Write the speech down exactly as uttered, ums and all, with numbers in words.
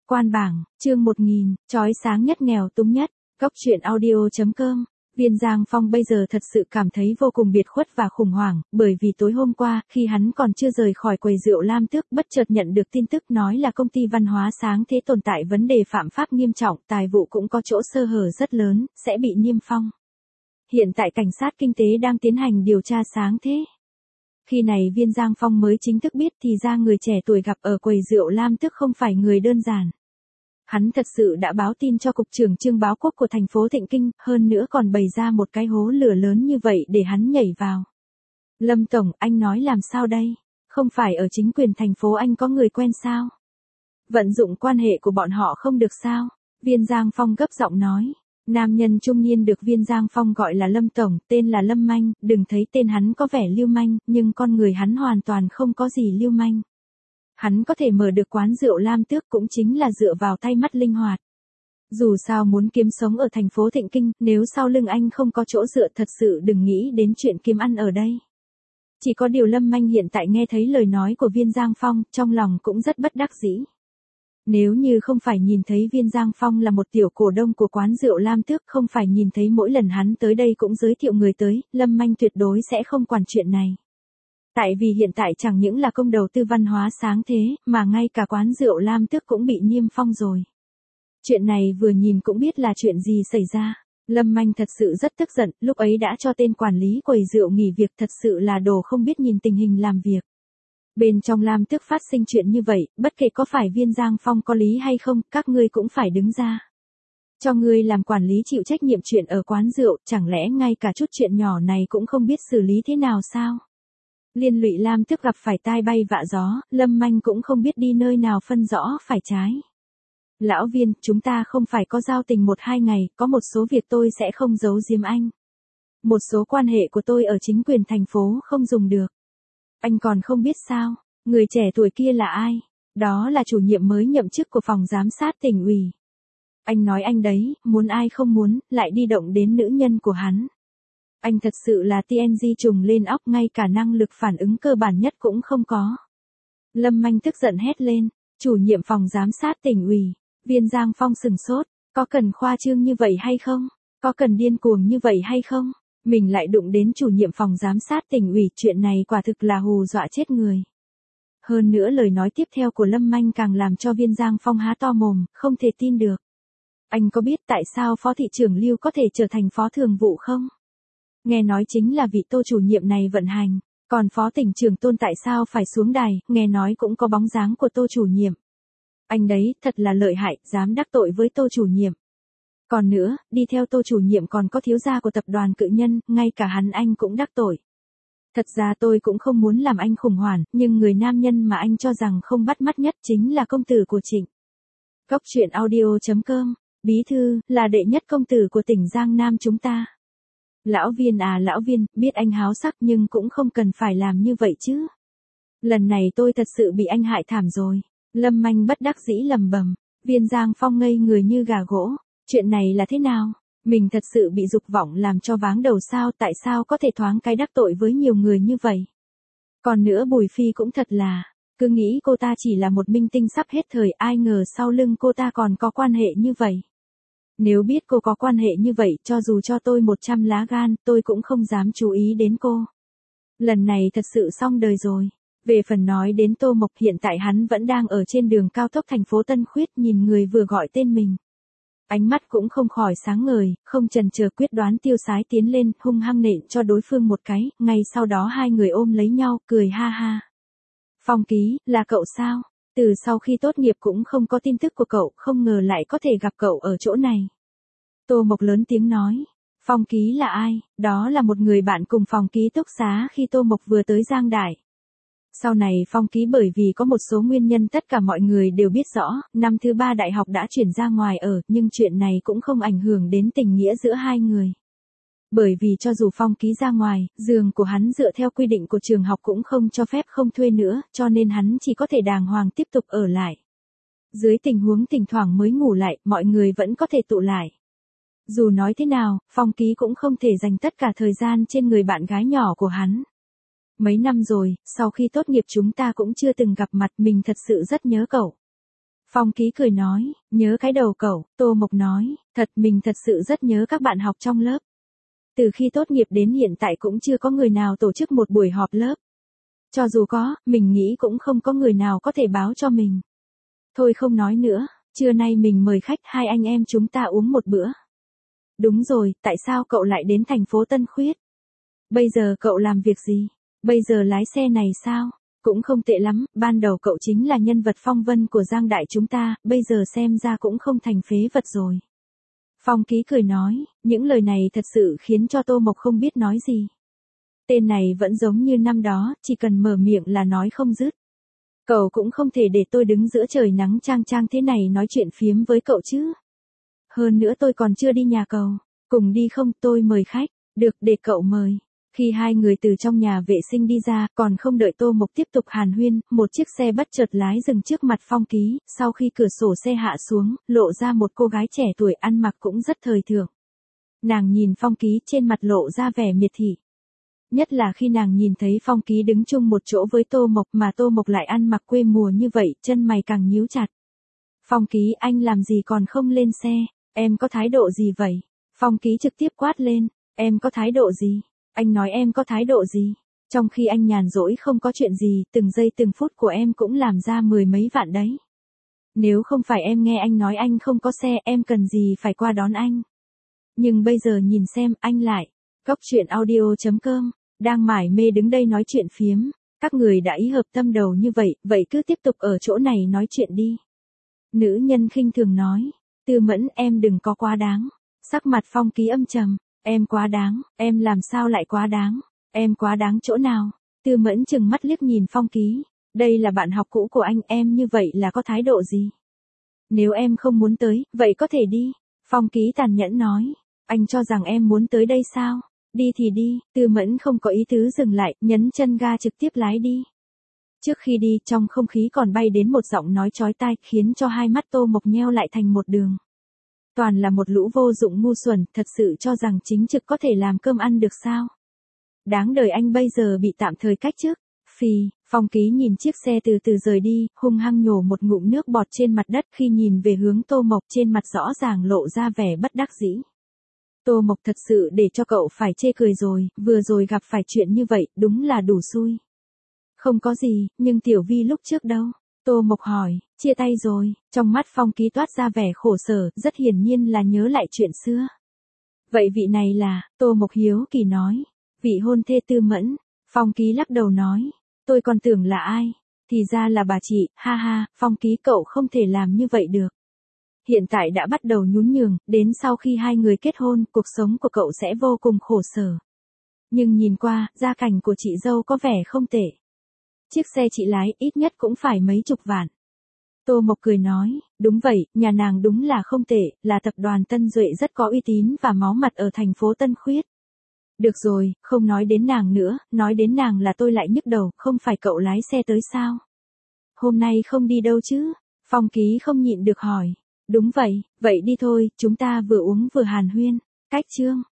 Quan bảng, chương một nghìn, chói sáng nhất nghèo túng nhất, Góc truyện audio chấm com. Viên Giang Phong bây giờ thật sự cảm thấy vô cùng biệt khuất và khủng hoảng, bởi vì tối hôm qua, khi hắn còn chưa rời khỏi quầy rượu Lam Tước, bất chợt nhận được tin tức nói là công ty văn hóa Sáng Thế tồn tại vấn đề phạm pháp nghiêm trọng, tài vụ cũng có chỗ sơ hở rất lớn, sẽ bị niêm phong. Hiện tại cảnh sát kinh tế đang tiến hành điều tra Sáng Thế. Khi này Viên Giang Phong mới chính thức biết thì ra người trẻ tuổi gặp ở quầy rượu Lam Tước không phải người đơn giản. Hắn thật sự đã báo tin cho cục trưởng Trương Báo Quốc của thành phố Thịnh Kinh, hơn nữa còn bày ra một cái hố lửa lớn như vậy để hắn nhảy vào. Lâm Tổng, anh nói làm sao đây? Không phải ở chính quyền thành phố anh có người quen sao? Vận dụng quan hệ của bọn họ không được sao? Viên Giang Phong gấp giọng nói. Nam nhân trung niên được Viên Giang Phong gọi là Lâm Tổng, tên là Lâm Manh, đừng thấy tên hắn có vẻ lưu manh, nhưng con người hắn hoàn toàn không có gì lưu manh. Hắn có thể mở được quán rượu Lam Tước cũng chính là dựa vào tay mắt linh hoạt. Dù sao muốn kiếm sống ở thành phố Thịnh Kinh, nếu sau lưng anh không có chỗ dựa thật sự đừng nghĩ đến chuyện kiếm ăn ở đây. Chỉ có điều Lâm Manh hiện tại nghe thấy lời nói của Viên Giang Phong, trong lòng cũng rất bất đắc dĩ. Nếu như không phải nhìn thấy Viên Giang Phong là một tiểu cổ đông của quán rượu Lam Tước, không phải nhìn thấy mỗi lần hắn tới đây cũng giới thiệu người tới, Lâm Manh tuyệt đối sẽ không quản chuyện này. Tại vì hiện tại chẳng những là công đầu tư văn hóa Sáng Thế, mà ngay cả quán rượu Lam Tước cũng bị niêm phong rồi. Chuyện này vừa nhìn cũng biết là chuyện gì xảy ra. Lâm Manh thật sự rất tức giận, lúc ấy đã cho tên quản lý quầy rượu nghỉ việc, thật sự là đồ không biết nhìn tình hình làm việc. Bên trong Lam Tước phát sinh chuyện như vậy, bất kể có phải Viên Giang Phong có lý hay không, các ngươi cũng phải đứng ra. Cho ngươi làm quản lý chịu trách nhiệm chuyện ở quán rượu, chẳng lẽ ngay cả chút chuyện nhỏ này cũng không biết xử lý thế nào sao? Liên lụy Lam Tước gặp phải tai bay vạ gió, Lâm Manh cũng không biết đi nơi nào phân rõ phải trái. Lão Viên, chúng ta không phải có giao tình một hai ngày, có một số việc tôi sẽ không giấu giếm anh. Một số quan hệ của tôi ở chính quyền thành phố không dùng được. Anh còn không biết sao, người trẻ tuổi kia là ai? Đó là chủ nhiệm mới nhậm chức của phòng giám sát tỉnh ủy. Anh nói anh đấy, muốn ai không muốn, lại đi động đến nữ nhân của hắn. Anh thật sự là tê en giê trùng lên óc, ngay cả năng lực phản ứng cơ bản nhất cũng không có. Lâm Manh tức giận hét lên, chủ nhiệm phòng giám sát tỉnh ủy. Viên Giang Phong sừng sốt, có cần khoa trương như vậy hay không? Có cần điên cuồng như vậy hay không? Mình lại đụng đến chủ nhiệm phòng giám sát tỉnh ủy, chuyện này quả thực là hù dọa chết người. Hơn nữa lời nói tiếp theo của Lâm Manh càng làm cho Viên Giang Phong há to mồm, không thể tin được. Anh có biết tại sao phó thị trưởng Lưu có thể trở thành phó thường vụ không? Nghe nói chính là vị Tô chủ nhiệm này vận hành, còn phó tỉnh trưởng Tôn tại sao phải xuống đài, nghe nói cũng có bóng dáng của Tô chủ nhiệm. Anh đấy, thật là lợi hại, dám đắc tội với Tô chủ nhiệm. Còn nữa, đi theo Tô chủ nhiệm còn có thiếu gia của tập đoàn Cự Nhân, ngay cả hắn anh cũng đắc tội. Thật ra tôi cũng không muốn làm anh khủng hoảng, nhưng người nam nhân mà anh cho rằng không bắt mắt nhất chính là công tử của Trịnh. Góc truyện audio chấm com, bí thư, là đệ nhất công tử của tỉnh Giang Nam chúng ta. Lão Viên à lão Viên, biết anh háo sắc nhưng cũng không cần phải làm như vậy chứ. Lần này tôi thật sự bị anh hại thảm rồi. Lâm Manh bất đắc dĩ lầm bầm. Viên Giang Phong ngây người như gà gỗ. Chuyện này là thế nào? Mình thật sự bị dục vọng làm cho váng đầu sao? Tại sao có thể thoáng cái đắc tội với nhiều người như vậy? Còn nữa Bùi Phi cũng thật là, cứ nghĩ cô ta chỉ là một minh tinh sắp hết thời, ai ngờ sau lưng cô ta còn có quan hệ như vậy. Nếu biết cô có quan hệ như vậy, cho dù cho tôi một trăm lá gan, tôi cũng không dám chú ý đến cô. Lần này thật sự xong đời rồi. Về phần nói đến Tô Mộc, hiện tại hắn vẫn đang ở trên đường cao tốc thành phố Tân Khuyết, nhìn người vừa gọi tên mình. Ánh mắt cũng không khỏi sáng ngời, không chần chờ quyết đoán tiêu sái tiến lên, hung hăng nện cho đối phương một cái, ngay sau đó hai người ôm lấy nhau, cười ha ha. Phong Ký, là cậu sao? Từ sau khi tốt nghiệp cũng không có tin tức của cậu, không ngờ lại có thể gặp cậu ở chỗ này. Tô Mộc lớn tiếng nói. Phong Ký là ai? Đó là một người bạn cùng phòng ký túc xá khi Tô Mộc vừa tới Giang Đại. Sau này Phong Ký bởi vì có một số nguyên nhân tất cả mọi người đều biết rõ, năm thứ ba đại học đã chuyển ra ngoài ở, nhưng chuyện này cũng không ảnh hưởng đến tình nghĩa giữa hai người. Bởi vì cho dù Phong Ký ra ngoài, giường của hắn dựa theo quy định của trường học cũng không cho phép không thuê nữa, cho nên hắn chỉ có thể đàng hoàng tiếp tục ở lại. Dưới tình huống thỉnh thoảng mới ngủ lại, mọi người vẫn có thể tụ lại. Dù nói thế nào, Phong Ký cũng không thể dành tất cả thời gian trên người bạn gái nhỏ của hắn. Mấy năm rồi, sau khi tốt nghiệp chúng ta cũng chưa từng gặp mặt, mình thật sự rất nhớ cậu. Phong Ký cười nói, nhớ cái đầu cậu, Tô Mộc nói, thật mình thật sự rất nhớ các bạn học trong lớp. Từ khi tốt nghiệp đến hiện tại cũng chưa có người nào tổ chức một buổi họp lớp. Cho dù có, mình nghĩ cũng không có người nào có thể báo cho mình. Thôi không nói nữa, trưa nay mình mời khách hai anh em chúng ta uống một bữa. Đúng rồi, tại sao cậu lại đến thành phố Tân Khuyết? Bây giờ cậu làm việc gì? Bây giờ lái xe này sao? Cũng không tệ lắm, ban đầu cậu chính là nhân vật phong vân của Giang Đại chúng ta, bây giờ xem ra cũng không thành phế vật rồi. Phong Ký cười nói, những lời này thật sự khiến cho Tô Mộc không biết nói gì. Tên này vẫn giống như năm đó, chỉ cần mở miệng là nói không dứt. Cậu cũng không thể để tôi đứng giữa trời nắng chang chang thế này nói chuyện phiếm với cậu chứ. Hơn nữa tôi còn chưa đi nhà cậu, cùng đi không, tôi mời khách, được để cậu mời. Khi hai người từ trong nhà vệ sinh đi ra, còn không đợi Tô Mộc tiếp tục hàn huyên, một chiếc xe bất chợt lái dừng trước mặt Phong Ký, sau khi cửa sổ xe hạ xuống, lộ ra một cô gái trẻ tuổi ăn mặc cũng rất thời thượng. Nàng nhìn Phong Ký trên mặt lộ ra vẻ miệt thị. Nhất là khi nàng nhìn thấy Phong Ký đứng chung một chỗ với Tô Mộc mà Tô Mộc lại ăn mặc quê mùa như vậy, chân mày càng nhíu chặt. Phong Ký, anh làm gì còn không lên xe, em có thái độ gì vậy? Phong Ký trực tiếp quát lên, em có thái độ gì? Anh nói em có thái độ gì? Trong khi anh nhàn rỗi không có chuyện gì, từng giây từng phút của em cũng làm ra mười mấy vạn đấy. Nếu không phải em nghe anh nói anh không có xe, em cần gì phải qua đón anh. Nhưng bây giờ nhìn xem, anh lại. Cóc truyện audio chấm com, đang mải mê đứng đây nói chuyện phiếm. Các người đã ý hợp tâm đầu như vậy, vậy cứ tiếp tục ở chỗ này nói chuyện đi. Nữ nhân khinh thường nói, Tư Mẫn em đừng có quá đáng. Sắc mặt Phong Ký âm trầm. Em quá đáng, em làm sao lại quá đáng, em quá đáng chỗ nào? Tư Mẫn chừng mắt liếc nhìn Phong Ký, đây là bạn học cũ của anh, em như vậy là có thái độ gì? Nếu em không muốn tới, vậy có thể đi. Phong Ký tàn nhẫn nói, anh cho rằng em muốn tới đây sao? Đi thì đi, Tư Mẫn không có ý tứ dừng lại, nhấn chân ga trực tiếp lái đi. Trước khi đi, trong không khí còn bay đến một giọng nói chói tai, khiến cho hai mắt Tô Mộc nheo lại thành một đường. Toàn là một lũ vô dụng ngu xuẩn, thật sự cho rằng chính trực có thể làm cơm ăn được sao? Đáng đời anh bây giờ bị tạm thời cách chức. Phì, Phong Ký nhìn chiếc xe từ từ rời đi, hung hăng nhổ một ngụm nước bọt trên mặt đất khi nhìn về hướng Tô Mộc, trên mặt rõ ràng lộ ra vẻ bất đắc dĩ. Tô Mộc thật sự để cho cậu phải chê cười rồi, vừa rồi gặp phải chuyện như vậy, đúng là đủ xui. Không có gì, nhưng Tiểu Vi lúc trước đâu? Tô Mộc hỏi, chia tay rồi, trong mắt Phong Ký toát ra vẻ khổ sở, rất hiển nhiên là nhớ lại chuyện xưa. Vậy vị này là, Tô Mộc hiếu kỳ nói, vị hôn thê Tư Mẫn. Phong Ký lắc đầu nói, tôi còn tưởng là ai, thì ra là bà chị, ha ha, Phong Ký cậu không thể làm như vậy được. Hiện tại đã bắt đầu nhún nhường, đến sau khi hai người kết hôn, cuộc sống của cậu sẽ vô cùng khổ sở. Nhưng nhìn qua, gia cảnh của chị dâu có vẻ không tệ. Chiếc xe chị lái ít nhất cũng phải mấy chục vạn. Tô Mộc cười nói, đúng vậy, nhà nàng đúng là không tệ, là tập đoàn Tân Duệ rất có uy tín và máu mặt ở thành phố Tân Khuyết. Được rồi, không nói đến nàng nữa, nói đến nàng là tôi lại nhức đầu, không phải cậu lái xe tới sao? Hôm nay không đi đâu chứ? Phong Ký không nhịn được hỏi. Đúng vậy, vậy đi thôi, chúng ta vừa uống vừa hàn huyên. Cách chương.